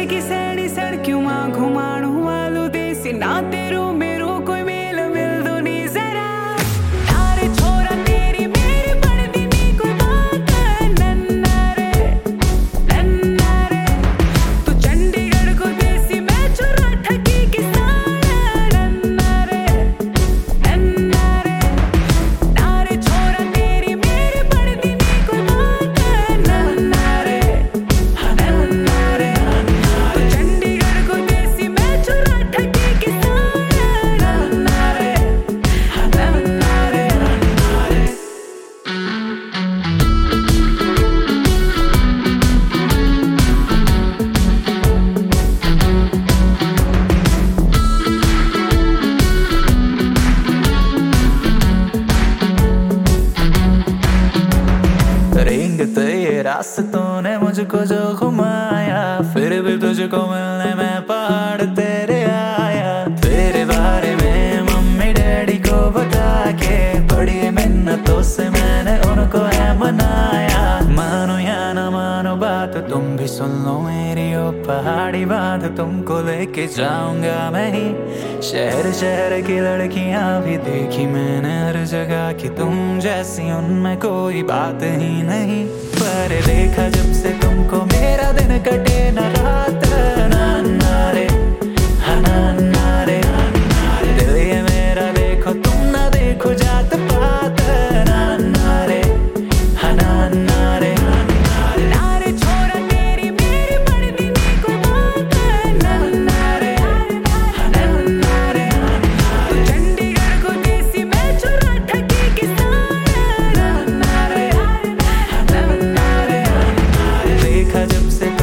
की सैनी सड़कियों मां घुमाणू वालू देसी ना तेरू मेरो कोई मेल मिल दो नी जरा तारे छोरा तेरी मेरी पड़दी नी कोई बात नन्ना रे तू चंडीगढ़ को देसी मैं चुरा ठगी किसान नन्ना रे तारे छोरा तेरी मेरी पड़दी नी कोई बात नन्ना रे तू चंडीगढ़ को देसी मैं चुरा ठगी किसान नन्ना रे रेंगते ये रास्तों ने मुझको जो घुमाया, फिर भी तुझको मिलने में पहाड़ तेरे आया। तेरे बारे में मम्मी डैडी को बता के बड़ी मिन्नतों से मैंने उनको है मनाया। मानो या ना मानो बात तुम भी सुन लो मेरी ओ पहाड़ी बात, तुमको लेके जाऊंगा मैं ही शहर शहर की लड़कियां भी देखी मैंने हर जगह की, तुम जैसी उनमें कोई बात ही नहीं। पर देखा जब से तुमको मेरा दिन कटे न रात नन्ना रे नन्ना रे दिल ये मेरा देखो तुम ना देखो जात पात नन्ना रे नन्ना रे तारे छोरा तेरी मेरी पड़दी नी कोई बात नन्ना रे तू चंडीगढ़ को देसी मैं चुरा ठगी किसान नन्ना रे देखा जब से